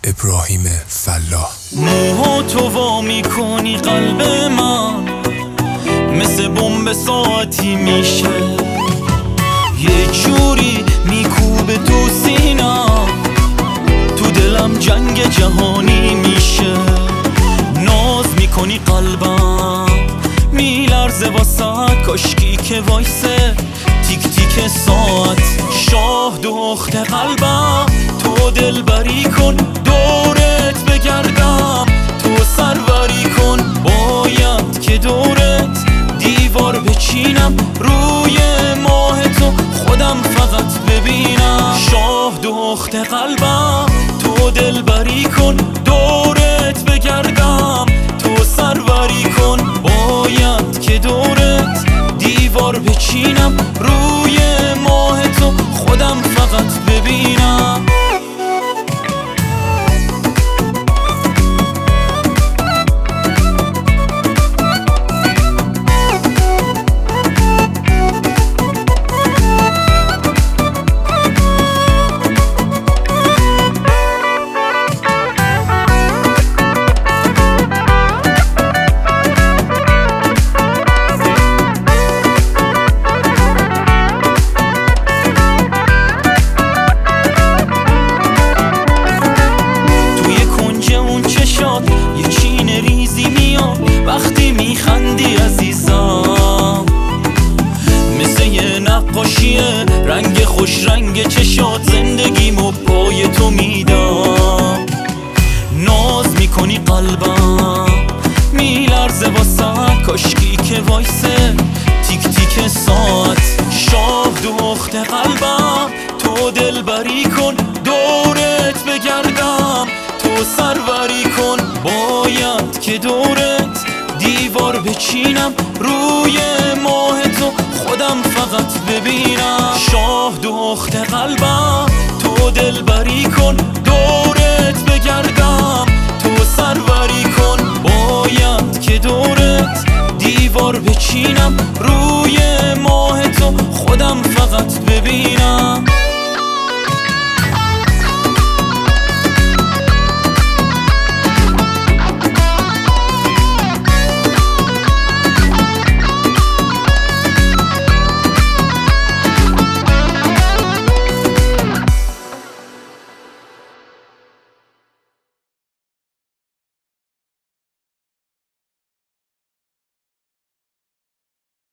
ابراهیم فلاح. موها تو وا میکنی قلب من، مثل بمب ساعتی میشه، یه جوری میکوبه تو سینم، تو دلم جنگ جهانی میشه. ناز میکنی قلبم میلرزه واسه کاشکی که وایسه تیک تیک ساعت. شاه دخت قلبم تو دلبری کن، دورت بگردم تو سروری کن، باید که دورت دیوار بچینم، روی ماه تو خودم فقط ببینم. شاه دخت قلبم تو دلبری کن، دورت بگردم تو سروری کن، باید که دورت دیوار بچینم، روی ماه تو خودم فقط ببینم. یه چین ریزی میاد وقتی میخندی عزیزم، مثل یه نقاشیه رنگ خوش رنگ چشات، زندگیمو پای تو میدم. ناز میکنی قلبم میلرزه واسه کاشکی که وایسه تیک تیک ساعت. شاه دخت قلبم تو دلبری کن، دورت بگردم تو سروری کن، باید که دورت دیوار بچینم، روی ماه تو خودم فقط ببینم. شاه دخت قلبم تو دلبری کن، دورت بگردم تو سروری کن، باید که دورت دیوار بچینم، روی ماه تو خودم فقط ببینم.